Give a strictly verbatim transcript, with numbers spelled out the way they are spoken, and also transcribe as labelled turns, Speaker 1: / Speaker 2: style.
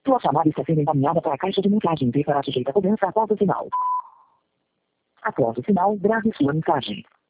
Speaker 1: Sua chamada está sendo encaminhada para a caixa de mensagem e será sujeita a cobrança após o sinal. Após o sinal, grave sua mensagem.